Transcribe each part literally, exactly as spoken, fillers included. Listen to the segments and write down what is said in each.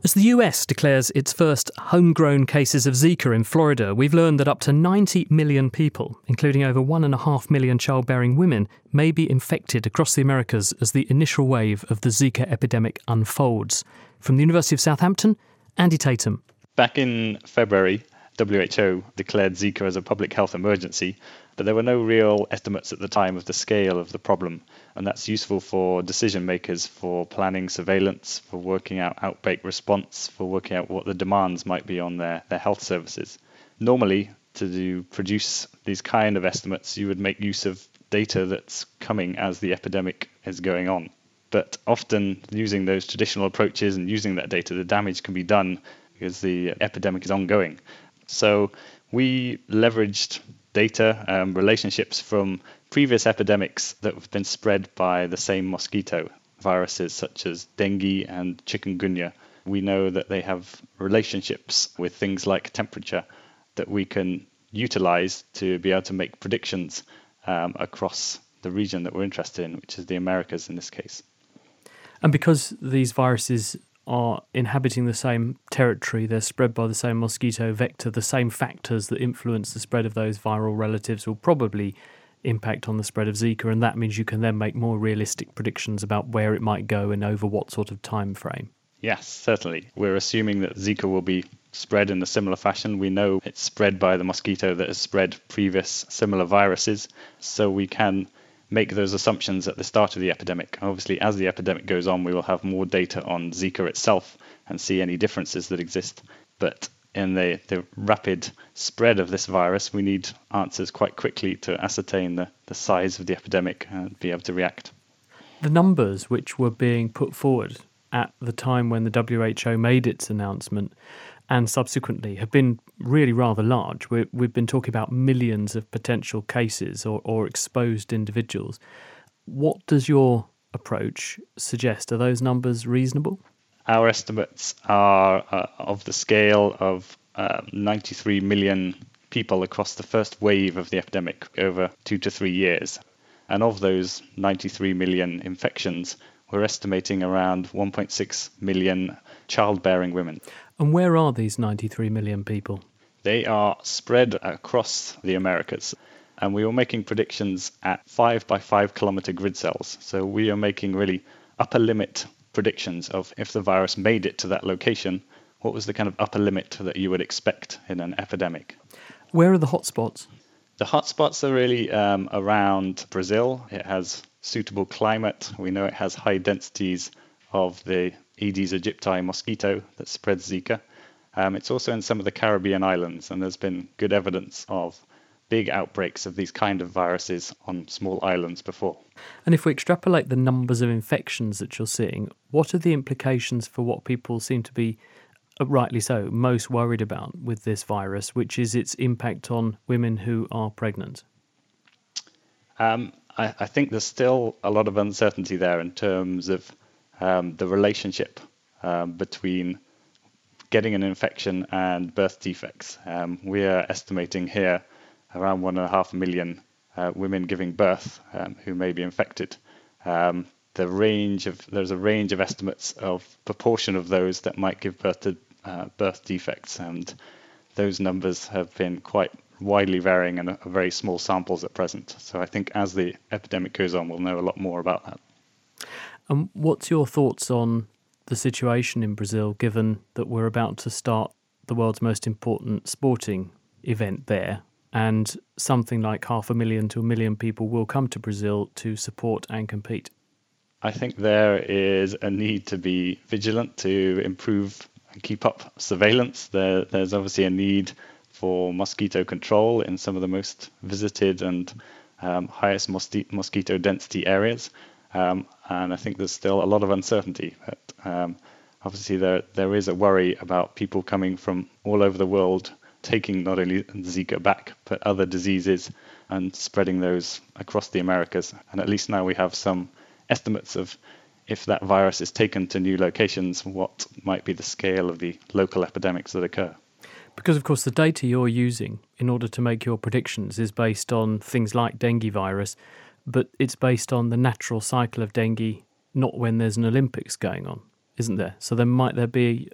As the U S declares its first homegrown cases of Zika in Florida, we've learned that up to ninety million people, including over one and a half million childbearing women, may be infected across the Americas as the initial wave of the Zika epidemic unfolds. From the University of Southampton, Andy Tatum. Back in February, W H O declared Zika as a public health emergency, but there were no real estimates at the time of the scale of the problem, and that's useful for decision makers for planning surveillance, for working out outbreak response, for working out what the demands might be on their, their health services. Normally, to do, produce these kind of estimates, you would make use of data that's coming as the epidemic is going on. But often, using those traditional approaches and using that data, the damage can be done because the epidemic is ongoing. So we leveraged data, um, relationships from previous epidemics that have been spread by the same mosquito, viruses such as dengue and chikungunya. We know that they have relationships with things like temperature that we can utilize to be able to make predictions um, across the region that we're interested in, which is the Americas in this case. And because these viruses are inhabiting the same territory, they're spread by the same mosquito vector, the same factors that influence the spread of those viral relatives will probably impact on the spread of Zika, and that means you can then make more realistic predictions about where it might go and over what sort of time frame. Yes, certainly. We're assuming that Zika will be spread in a similar fashion. We know it's spread by the mosquito that has spread previous similar viruses, so we can make those assumptions at the start of the epidemic. Obviously, as the epidemic goes on, we will have more data on Zika itself and see any differences that exist. But in the, the rapid spread of this virus, we need answers quite quickly to ascertain the, the size of the epidemic and be able to react. The numbers which were being put forward at the time when the W H O made its announcement and subsequently have been really rather large. We're, we've been talking about millions of potential cases or, or exposed individuals. What does your approach suggest? Are those numbers reasonable? Our estimates are uh, of the scale of uh, ninety-three million people across the first wave of the epidemic over two to three years. And of those ninety-three million infections, we're estimating around one point six million childbearing women. And where are these ninety-three million people? They are spread across the Americas. And we were making predictions at five by five kilometer grid cells. So we are making really upper limit predictions of if the virus made it to that location, what was the kind of upper limit that you would expect in an epidemic. Where are the hotspots? The hotspots are really um, around Brazil. It has suitable climate. We know it has high densities of the Aedes aegypti mosquito that spreads Zika. Um, it's also in some of the Caribbean islands, and there's been good evidence of big outbreaks of these kind of viruses on small islands before. And if we extrapolate the numbers of infections that you're seeing, what are the implications for what people seem to be, uh, rightly so, most worried about with this virus, which is its impact on women who are pregnant? Um, I, I think there's still a lot of uncertainty there in terms of um, the relationship um, between getting an infection and birth defects. Um, we are estimating here around one and a half million uh, women giving birth um, who may be infected. Um, the range of there's a range of estimates of proportion of those that might give birth to uh, birth defects, and those numbers have been quite widely varying and are very small samples at present. So I think as the epidemic goes on, we'll know a lot more about that. And what's your thoughts on the situation in Brazil, given that we're about to start the world's most important sporting event there, and something like half a million to a million people will come to Brazil to support and compete? I think there is a need to be vigilant to improve and keep up surveillance. There, there's obviously a need for mosquito control in some of the most visited and um, highest mosqui- mosquito density areas. Um, and I think there's still a lot of uncertainty. But, um, obviously, there there is a worry about people coming from all over the world taking not only Zika back, but other diseases and spreading those across the Americas. And at least now we have some estimates of if that virus is taken to new locations, what might be the scale of the local epidemics that occur. Because, of course, the data you're using in order to make your predictions is based on things like dengue virus, but it's based on the natural cycle of dengue, not when there's an Olympics going on, isn't there? So then might there be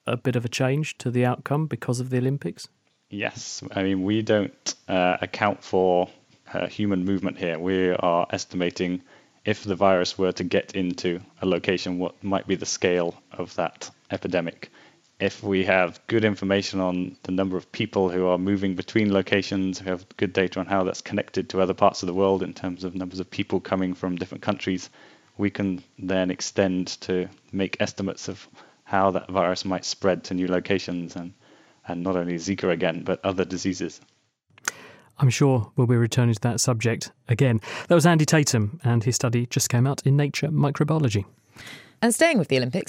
a bit of a change to the outcome because of the Olympics? Yes. I mean, we don't uh, account for uh, human movement here. We are estimating if the virus were to get into a location, what might be the scale of that epidemic. If we have good information on the number of people who are moving between locations, we have good data on how that's connected to other parts of the world in terms of numbers of people coming from different countries, we can then extend to make estimates of how that virus might spread to new locations, and, and not only Zika again, but other diseases. I'm sure we'll be returning to that subject again. That was Andy Tatum, and his study just came out in Nature Microbiology. And staying with the Olympics,